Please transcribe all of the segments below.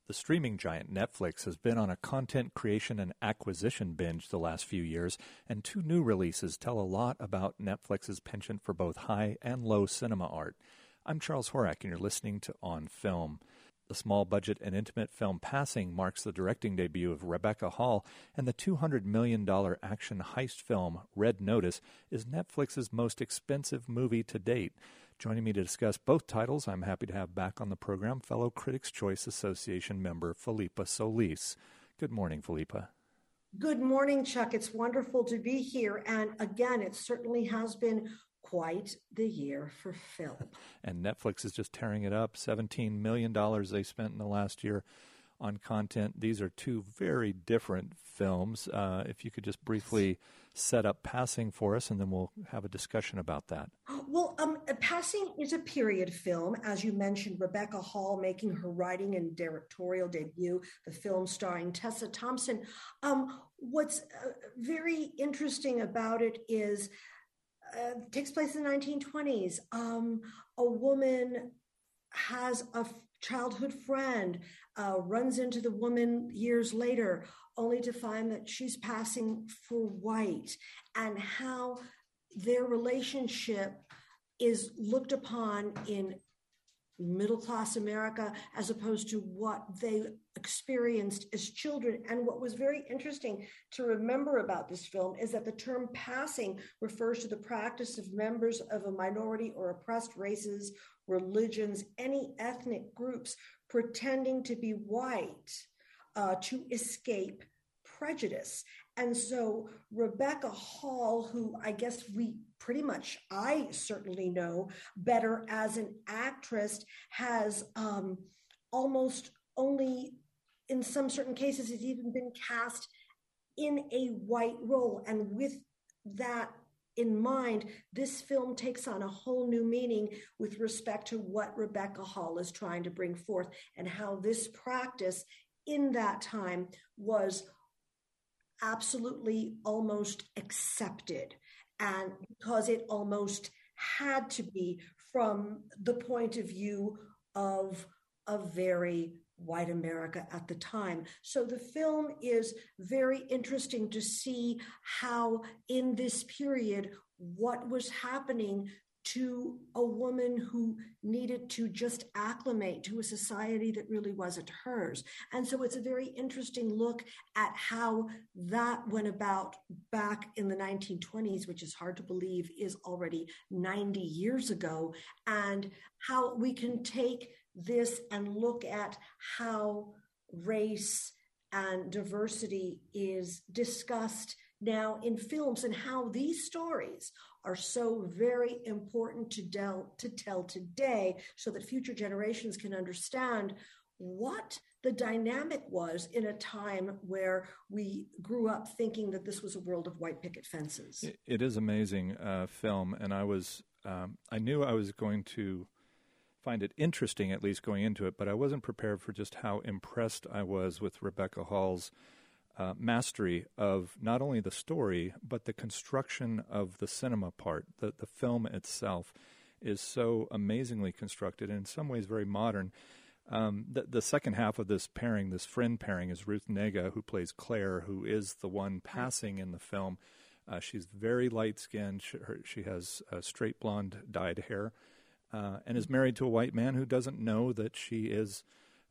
The streaming giant Netflix has been on a content creation and acquisition binge the last few years, and two new releases tell a lot about Netflix's penchant for both high and low cinema art. I'm Charles Horak, and you're listening to On Film. The small-budget and intimate film Passing marks the directing debut of Rebecca Hall, and the $200 million action heist film Red Notice is Netflix's most expensive movie to date. Joining me to discuss both titles, I'm happy to have back on the program fellow Critics' Choice Association member Philippa Solis. Good morning, Philippa. Good morning, Chuck. It's wonderful to be here. And again, it certainly has been quite the year for film. And Netflix is just tearing it up. $17 million they spent in the last year on content. These are two very different films. If you could just briefly set up Passing for us, and then we'll have a discussion about that. Well, Passing is a period film. As you mentioned, Rebecca Hall making her writing and directorial debut, the film starring Tessa Thompson. What's very interesting about it is it takes place in the 1920s. A woman has a childhood friend, runs into the woman years later, only to find that she's passing for white, and how their relationship is looked upon in middle-class America as opposed to what they experienced as children. And what was very interesting to remember about this film is that the term passing refers to the practice of members of a minority or oppressed races, religions, any ethnic groups pretending to be white to escape prejudice. And so Rebecca Hall, who I guess I certainly know better as an actress, has almost only, in some certain cases, has even been cast in a white role. And with that in mind, this film takes on a whole new meaning with respect to what Rebecca Hall is trying to bring forth and how this practice in that time was absolutely almost accepted, and because it almost had to be from the point of view of a very white America at the time. So the film is very interesting to see how in this period what was happening to a woman who needed to just acclimate to a society that really wasn't hers. And so it's a very interesting look at how that went about back in the 1920s, which is hard to believe is already 90 years ago, and how we can take this and look at how race and diversity is discussed now in films, and how these stories are so very important to tell today, so that future generations can understand what the dynamic was in a time where we grew up thinking that this was a world of white picket fences. It is amazing film, and I knew I was going to find it interesting, at least going into it, but I wasn't prepared for just how impressed I was with Rebecca Hall's mastery of not only the story, but the construction of the cinema part. The film itself is so amazingly constructed and in some ways very modern. The second half of this pairing, this friend pairing, is Ruth Negga, who plays Claire, who is the one passing in the film. She's very light-skinned. She has straight blonde dyed hair and is married to a white man who doesn't know that she is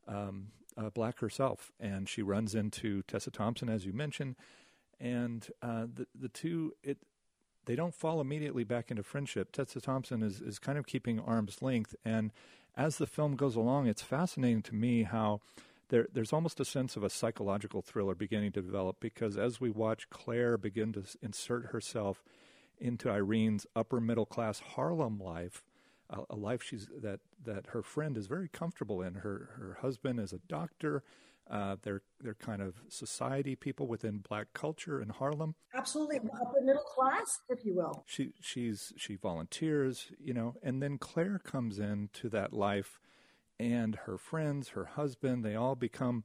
black herself, and she runs into Tessa Thompson, as you mentioned, and the two, they don't fall immediately back into friendship. Tessa Thompson is kind of keeping arm's length, and as the film goes along, it's fascinating to me how there's almost a sense of a psychological thriller beginning to develop, because as we watch Claire begin to insert herself into Irene's upper middle class Harlem life, a life that her friend is very comfortable in. Her husband is a doctor. They're kind of society people within black culture in Harlem. Absolutely, upper middle class, if you will. She volunteers, and then Claire comes into that life, and her friends, her husband, they all become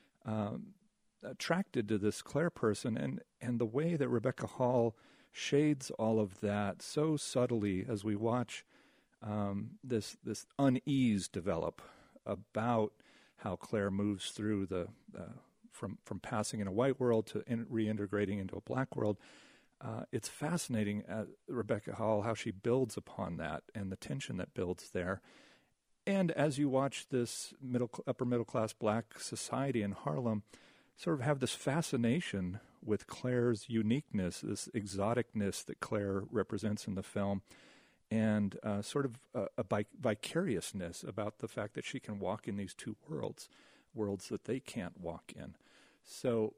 attracted to this Claire person, and the way that Rebecca Hall shades all of that so subtly as we watch this unease develop about how Claire moves through the from passing in a white world to reintegrating into a black world. It's fascinating, Rebecca Hall, how she builds upon that and the tension that builds there. And as you watch this upper middle class black society in Harlem sort of have this fascination with Claire's uniqueness, this exoticness that Claire represents in the film, and sort of a vicariousness about the fact that she can walk in these two worlds that they can't walk in. So,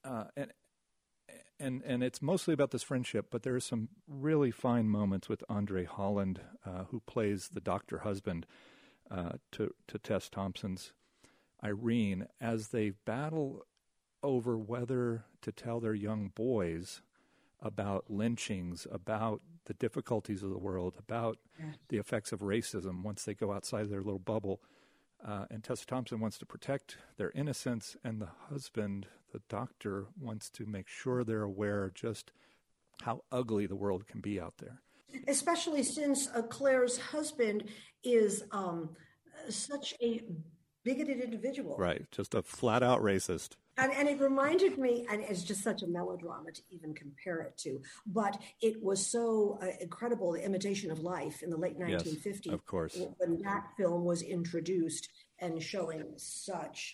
and it's mostly about this friendship, but there are some really fine moments with Andre Holland, who plays the doctor husband to Tess Thompson's Irene, as they battle over whether to tell their young boys about lynchings, about the difficulties of the world, about the effects of racism once they go outside their little bubble. And Tessa Thompson wants to protect their innocence, and the husband, the doctor, wants to make sure they're aware just how ugly the world can be out there. Especially since Claire's husband is such a bigoted individual. Right, just a flat-out racist. And it reminded me, and it's just such a melodrama to even compare it to, but it was so incredible, The Imitation of Life in the late 1950s. Yes, of course. When that film was introduced and showing such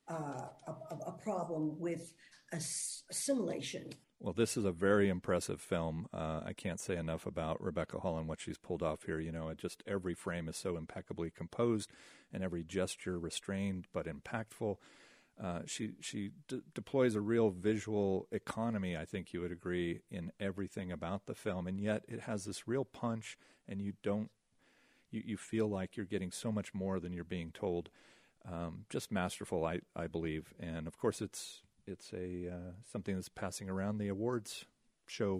a problem with assimilation. Well, this is a very impressive film. I can't say enough about Rebecca Hall and what she's pulled off here. You know, just every frame is so impeccably composed and every gesture restrained but impactful. She deploys a real visual economy, I think you would agree, in everything about the film, and yet it has this real punch, and you feel like you're getting so much more than you're being told. Just masterful, I believe, and of course it's a something that's passing around the awards show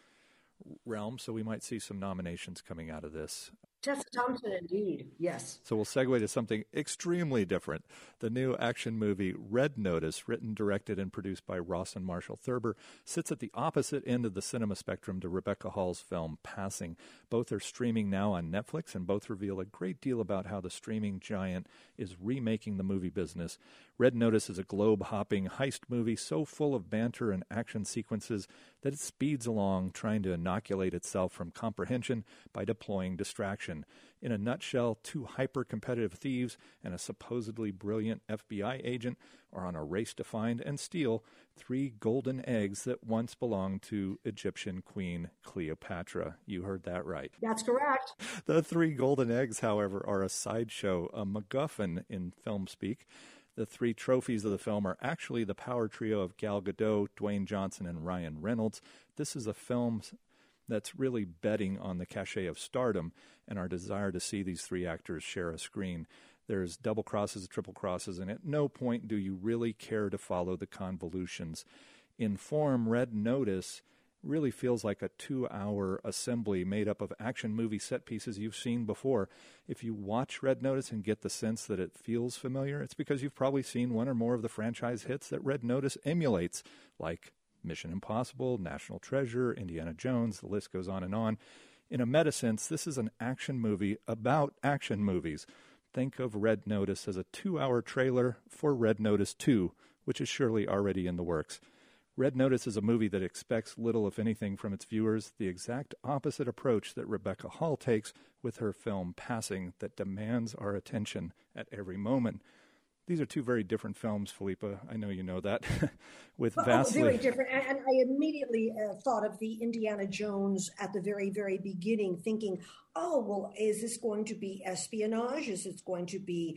realm, so we might see some nominations coming out of this. Tessa Thompson, indeed, yes. So we'll segue to something extremely different. The new action movie Red Notice, written, directed, and produced by Ross and Marshall Thurber, sits at the opposite end of the cinema spectrum to Rebecca Hall's film Passing. Both are streaming now on Netflix, and both reveal a great deal about how the streaming giant is remaking the movie business. Red Notice is a globe-hopping heist movie so full of banter and action sequences that it speeds along, trying to inoculate itself from comprehension by deploying distraction. In a nutshell, two hyper-competitive thieves and a supposedly brilliant FBI agent are on a race to find and steal 3 golden eggs that once belonged to Egyptian Queen Cleopatra. You heard that right. That's correct. The 3 golden eggs, however, are a sideshow, a MacGuffin in film speak. The 3 trophies of the film are actually the power trio of Gal Gadot, Dwayne Johnson, and Ryan Reynolds. This is a film that's really betting on the cachet of stardom and our desire to see these 3 actors share a screen. There's double crosses, triple crosses, and at no point do you really care to follow the convolutions. In form, Red Notice really feels like a 2-hour assembly made up of action movie set pieces you've seen before. If you watch Red Notice and get the sense that it feels familiar, it's because you've probably seen one or more of the franchise hits that Red Notice emulates, like Mission Impossible, National Treasure, Indiana Jones, the list goes on and on. In a meta sense, this is an action movie about action movies. Think of Red Notice as a 2-hour trailer for Red Notice 2, which is surely already in the works. Red Notice is a movie that expects little, if anything, from its viewers, the exact opposite approach that Rebecca Hall takes with her film Passing, that demands our attention at every moment. These are 2 very different films, Philippa. I know you know that. With vastly very different. And I immediately thought of the Indiana Jones at the very, very beginning, thinking, oh, well, is this going to be espionage? Is it going to be,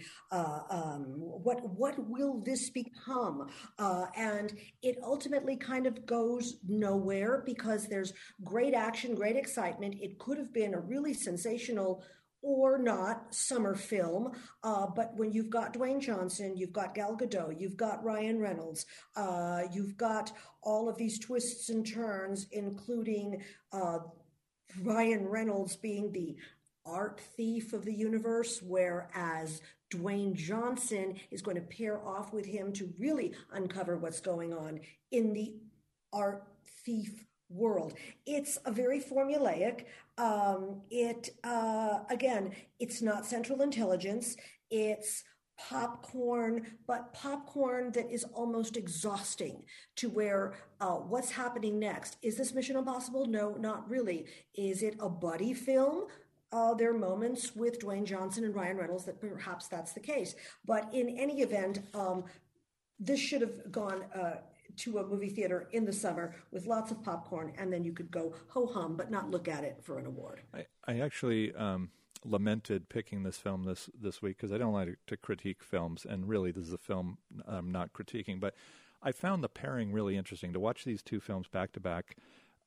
what will this become? And it ultimately kind of goes nowhere because there's great action, great excitement. It could have been a really sensational or not summer film, but when you've got Dwayne Johnson, you've got Gal Gadot, you've got Ryan Reynolds, you've got all of these twists and turns, including Ryan Reynolds being the art thief of the universe, whereas Dwayne Johnson is going to pair off with him to really uncover what's going on in the art thief world. It's a very formulaic. Again, it's not Central Intelligence. It's popcorn, but popcorn that is almost exhausting to where what's happening next? Is this Mission Impossible? No, not really. Is it a buddy film? There are moments with Dwayne Johnson and Ryan Reynolds that perhaps that's the case. But in any event, this should have gone to a movie theater in the summer with lots of popcorn, and then you could go ho-hum, but not look at it for an award. I actually lamented picking this film this week because I don't like to critique films, and really this is a film I'm not critiquing, but I found the pairing really interesting. To watch these two films back to back,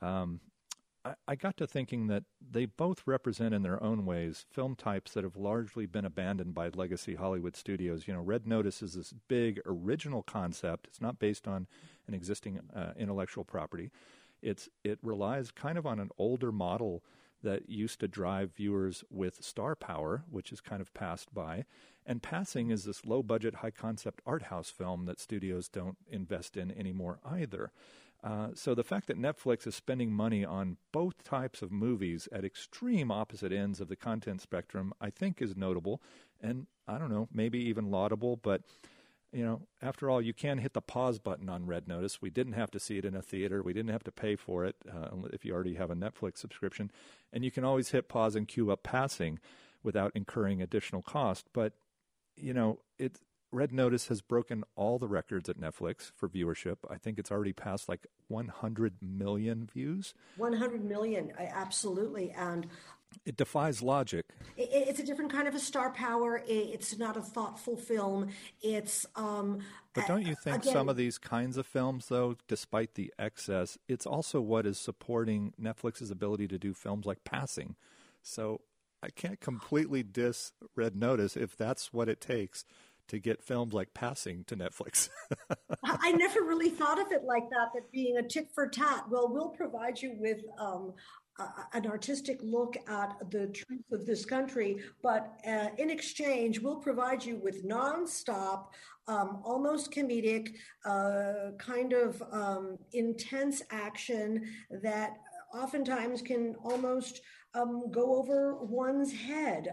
I got to thinking that they both represent in their own ways film types that have largely been abandoned by legacy Hollywood studios. You know, Red Notice is this big original concept. It's not based on an existing intellectual property. It relies kind of on an older model that used to drive viewers with star power, which is kind of passed by. And Passing is this low-budget, high-concept art house film that studios don't invest in anymore either. So the fact that Netflix is spending money on both types of movies at extreme opposite ends of the content spectrum, I think is notable. And I don't know, maybe even laudable, but you know, after all, you can hit the pause button on Red Notice. We didn't have to see it in a theater. We didn't have to pay for it if you already have a Netflix subscription. And you can always hit pause and queue up Passing without incurring additional cost. But, you know, Red Notice has broken all the records at Netflix for viewership. I think it's already passed like 100 million views. 100 million, absolutely. And it defies logic. It's a different kind of a star power. It's not a thoughtful film. It's but don't you think again, some of these kinds of films, though, despite the excess, it's also what is supporting Netflix's ability to do films like Passing. So I can't completely diss Red Notice if that's what it takes to get films like Passing to Netflix. I never really thought of it like that being a tit for tat. Well, we'll provide you with an artistic look at the truth of this country, but in exchange, we'll provide you with nonstop, almost comedic, kind of intense action that oftentimes can almost go over one's head.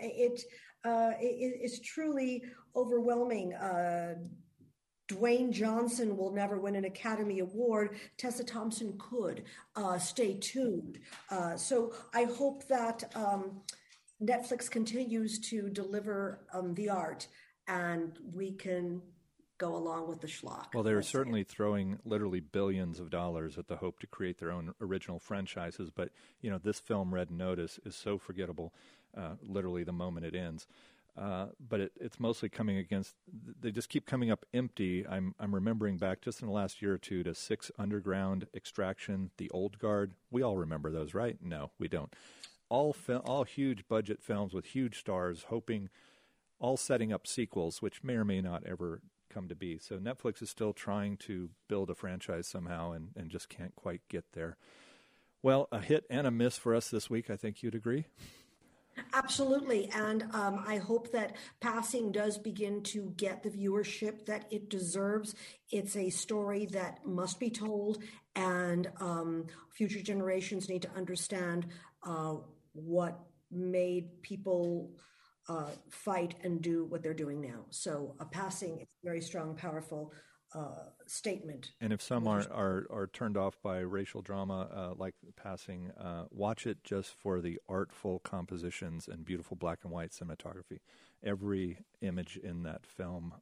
It's truly overwhelming. Dwayne Johnson will never win an Academy Award. Tessa Thompson could. Stay tuned. So I hope that Netflix continues to deliver the art, and we can go along with the schlock. Well, they're certainly throwing literally billions of dollars at the hope to create their own original franchises. But, you know, this film, Red Notice, is so forgettable, literally the moment it ends. But it's mostly coming against, they just keep coming up empty. I'm remembering back just in the last year or two to Six Underground, Extraction, The Old Guard. We all remember those, right? No, we don't. All huge budget films with huge stars, all setting up sequels, which may or may not ever come to be. So Netflix is still trying to build a franchise somehow and just can't quite get there. Well, a hit and a miss for us this week, I think you'd agree. Absolutely. And I hope that Passing does begin to get the viewership that it deserves. It's a story that must be told, and future generations need to understand what made people fight and do what they're doing now. So Passing is a very strong, powerful statement. And if some are turned off by racial drama like Passing, watch it just for the artful compositions and beautiful black and white cinematography. Every image in that film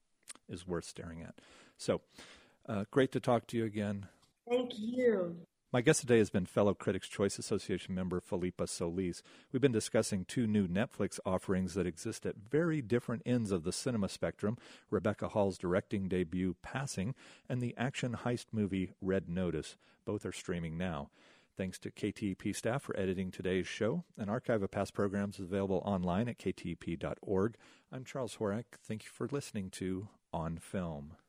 is worth staring at. So great to talk to you again. Thank you. My guest today has been fellow Critics' Choice Association member Philippa Solis. We've been discussing two new Netflix offerings that exist at very different ends of the cinema spectrum, Rebecca Hall's directing debut, Passing, and the action heist movie, Red Notice. Both are streaming now. Thanks to KTEP staff for editing today's show. An archive of past programs is available online at ktep.org. I'm Charles Horak. Thank you for listening to On Film.